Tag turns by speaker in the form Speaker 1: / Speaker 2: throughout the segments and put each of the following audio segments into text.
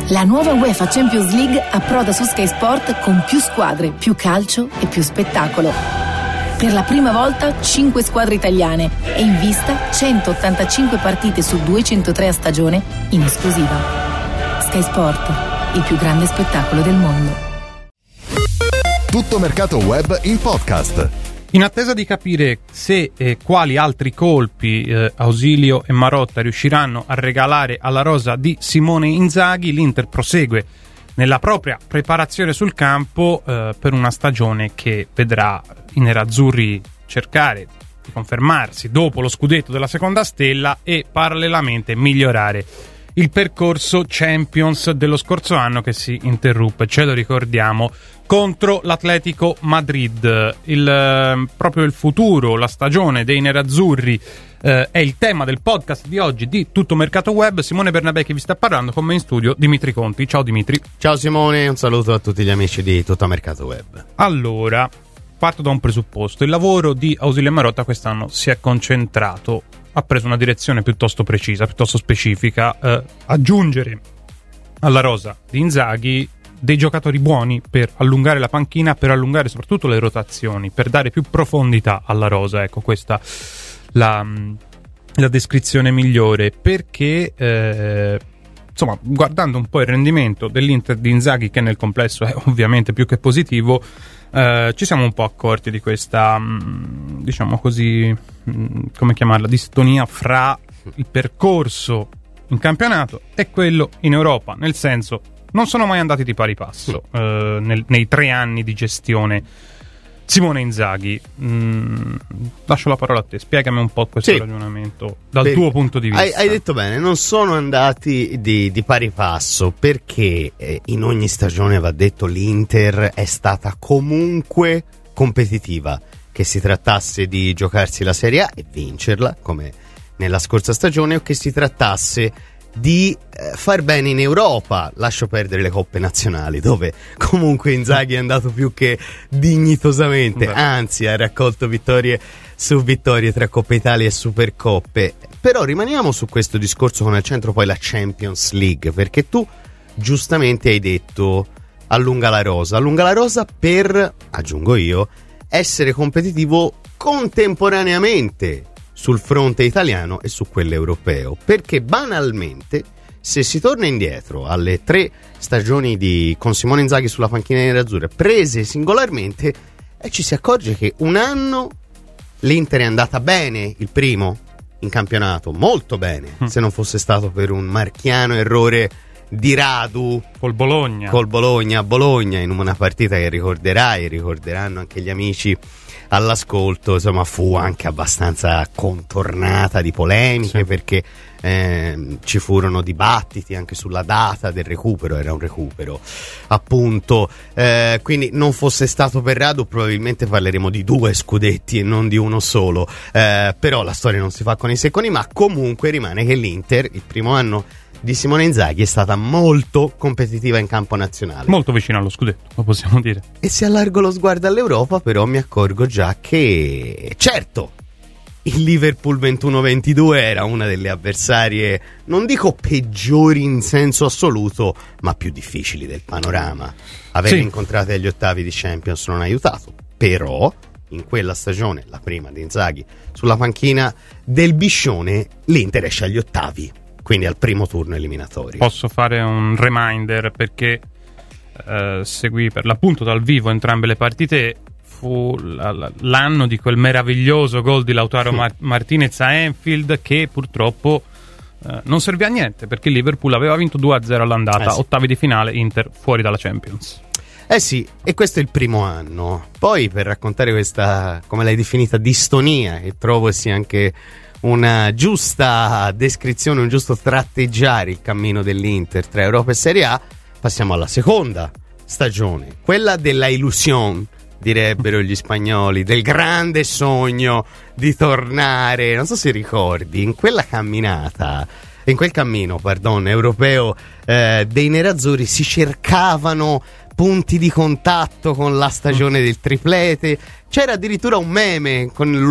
Speaker 1: La nuova UEFA Champions League approda su Sky Sport con più squadre, più calcio e più spettacolo. Per la prima volta 5 squadre italiane e in vista 185 partite su 203 a stagione in esclusiva. Sky Sport, il più grande spettacolo del mondo.
Speaker 2: Tutto mercato web in podcast.
Speaker 3: In attesa di capire se e quali altri colpi Ausilio e Marotta riusciranno a regalare alla rosa di Simone Inzaghi, l'Inter prosegue nella propria preparazione sul campo per una stagione che vedrà i nerazzurri cercare di confermarsi dopo lo scudetto della seconda stella e parallelamente migliorare il percorso Champions dello scorso anno che si interruppe, ce lo ricordiamo, contro l'Atletico Madrid. Proprio il futuro, la stagione dei nerazzurri è il tema del podcast di oggi di Tutto Mercato Web. Simone Bernabé che vi sta parlando, con me in studio Dimitri Conti. Ciao Dimitri.
Speaker 4: Ciao Simone, un saluto a tutti gli amici di Tutto Mercato Web.
Speaker 3: Allora, parto da un presupposto. Il lavoro di Ausilio e Marotta quest'anno si è concentrato, ha preso una direzione piuttosto precisa, piuttosto specifica, aggiungere alla rosa di Inzaghi dei giocatori buoni per allungare la panchina, per allungare soprattutto le rotazioni, per dare più profondità alla rosa. Ecco, questa la descrizione migliore, perché insomma, guardando un po' il rendimento dell'Inter di Inzaghi, che nel complesso è ovviamente più che positivo, ci siamo un po' accorti di questa, diciamo così, come chiamarla, distonia fra il percorso in campionato e quello in Europa, nel senso, non sono mai andati di pari passo nei 3 anni di gestione Simone Inzaghi. Lascio la parola a te, spiegami un po' questo ragionamento dal tuo punto di vista.
Speaker 4: Hai detto bene, non sono andati di pari passo, perché in ogni stagione, va detto, l'Inter è stata comunque competitiva, che si trattasse di giocarsi la Serie A e vincerla come nella scorsa stagione, o che si trattasse di far bene in Europa. Lascio perdere le coppe nazionali, dove comunque Inzaghi è andato più che dignitosamente, anzi ha raccolto vittorie su vittorie tra Coppa Italia e Supercoppe. Però rimaniamo su questo discorso con al centro poi la Champions League, perché tu giustamente hai detto allunga la rosa per, aggiungo io, essere competitivo contemporaneamente sul fronte italiano e su quello europeo, perché banalmente, se si torna indietro alle 3 stagioni con Simone Inzaghi sulla panchina nerazzurra prese singolarmente, ci si accorge che un anno l'Inter è andata bene, il primo in campionato, molto bene, se non fosse stato per un marchiano errore di Radu
Speaker 3: col Bologna
Speaker 4: a Bologna, in una partita che ricorderanno anche gli amici all'ascolto. Insomma, fu anche abbastanza contornata di polemiche, perché ci furono dibattiti anche sulla data del recupero, era un recupero appunto, quindi non fosse stato per Radu probabilmente parleremo di 2 scudetti e non di uno solo, però la storia non si fa con i secconi, ma comunque rimane che l'Inter il primo anno di Simone Inzaghi è stata molto competitiva in campo nazionale,
Speaker 3: molto vicina allo scudetto, lo possiamo dire.
Speaker 4: E se allargo lo sguardo all'Europa, però mi accorgo già che, certo, il Liverpool 21-22 era una delle avversarie, non dico peggiori in senso assoluto, ma più difficili del panorama. Aver incontrato agli ottavi di Champions non ha aiutato, però in quella stagione, la prima di Inzaghi sulla panchina del Biscione, l'Inter esce agli ottavi, quindi al primo turno eliminatorio.
Speaker 3: Posso fare un reminder, perché seguì per l'appunto dal vivo entrambe le partite. Fu l'anno di quel meraviglioso gol di Lautaro Martinez a Anfield, che purtroppo non servì a niente, perché il Liverpool aveva vinto 2-0 all'andata, ottavi di finale, Inter fuori dalla Champions.
Speaker 4: Sì, e questo è il primo anno. Poi, per raccontare questa, come l'hai definita, distonia, che trovo sia anche una giusta descrizione, un giusto tratteggiare il cammino dell'Inter tra Europa e Serie A, passiamo alla seconda stagione, quella della illusione, direbbero gli spagnoli, del grande sogno di tornare. Non so se ricordi, in quel cammino europeo dei nerazzurri si cercavano punti di contatto con la stagione del triplete. C'era addirittura un meme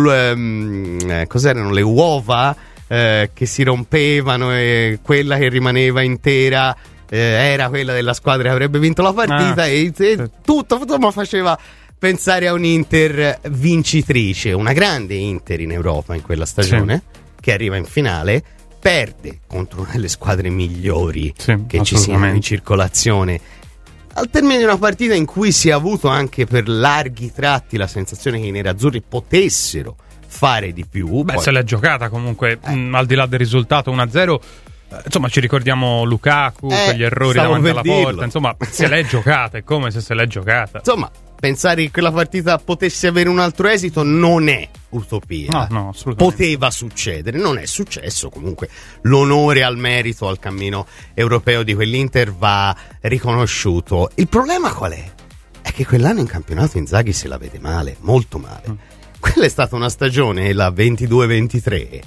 Speaker 4: con cos'erano le uova che si rompevano e quella che rimaneva intera era quella della squadra che avrebbe vinto la partita, e tutto insomma faceva pensare a un'Inter vincitrice, una grande Inter in Europa in quella stagione, che arriva in finale, perde contro una delle squadre migliori che ci siano in circolazione, al termine di una partita in cui si è avuto anche per larghi tratti la sensazione che i nerazzurri potessero fare di più.
Speaker 3: Beh, se l'è giocata comunque, al di là del risultato 1-0, insomma ci ricordiamo Lukaku, quegli errori davanti alla porta, insomma se l'è giocata, è come se l'è giocata.
Speaker 4: Insomma, pensare che quella partita potesse avere un altro esito non è utopia.
Speaker 3: No, assolutamente.
Speaker 4: Poteva succedere, non è successo. Comunque l'onore al merito, al cammino europeo di quell'Inter va riconosciuto. Il problema qual è? È che quell'anno in campionato Inzaghi se la vede male, molto male. Quella è stata una stagione, la 22-23,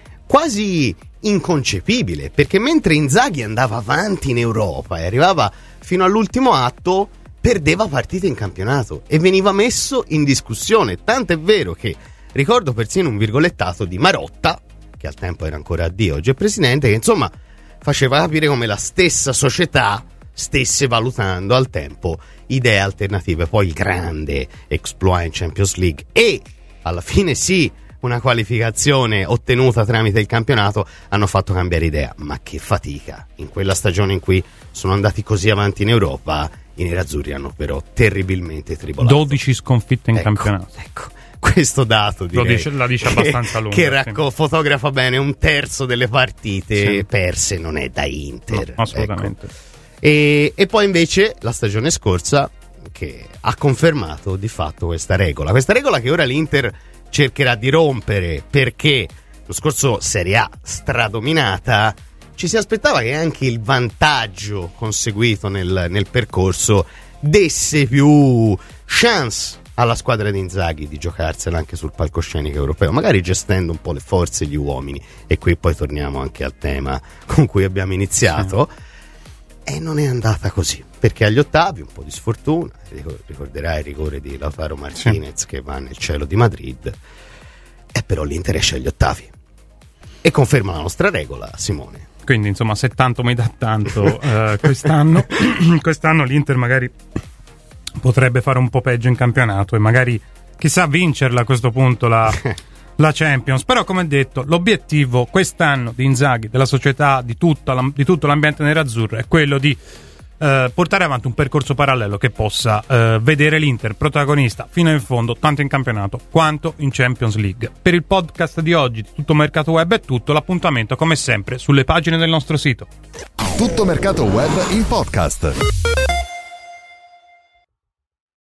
Speaker 4: quasi inconcepibile, perché mentre Inzaghi andava avanti in Europa e arrivava fino all'ultimo atto, perdeva partite in campionato e veniva messo in discussione. Tanto è vero che ricordo persino un virgolettato di Marotta, che al tempo era ancora AD, oggi è presidente, che insomma faceva capire come la stessa società stesse valutando al tempo idee alternative. Poi il grande exploit in Champions League e alla fine una qualificazione ottenuta tramite il campionato hanno fatto cambiare idea. Ma che fatica in quella stagione in cui sono andati così avanti in Europa. I nerazzurri hanno però terribilmente tribolato.
Speaker 3: 12 sconfitte in campionato.
Speaker 4: Ecco, questo dato direi
Speaker 3: la dice abbastanza lunga.
Speaker 4: Che fotografa bene un terzo delle partite perse. Non è da Inter.
Speaker 3: No, assolutamente.
Speaker 4: Ecco. E poi invece la stagione scorsa che ha confermato di fatto questa regola che ora l'Inter cercherà di rompere, perché lo scorso Serie A stradominata ci si aspettava che anche il vantaggio conseguito nel percorso desse più chance alla squadra di Inzaghi di giocarsela anche sul palcoscenico europeo, magari gestendo un po' le forze e gli uomini. E qui poi torniamo anche al tema con cui abbiamo iniziato. E non è andata così, perché agli ottavi un po' di sfortuna, ricorderai il rigore di Lautaro Martinez che va nel cielo di Madrid, e però l'Inter esce agli ottavi e conferma la nostra regola, Simone.
Speaker 3: Quindi insomma, se tanto mi dà tanto, quest'anno l'Inter magari potrebbe fare un po' peggio in campionato e magari chissà vincerla a questo punto la Champions. Però come detto, l'obiettivo quest'anno di Inzaghi, della società, di tutto l'ambiente nerazzurro è quello di portare avanti un percorso parallelo che possa vedere l'Inter protagonista fino in fondo, tanto in campionato quanto in Champions League. Per il podcast di oggi di Tutto Mercato Web è tutto. L'appuntamento come sempre sulle pagine del nostro sito.
Speaker 2: Tutto Mercato Web in podcast.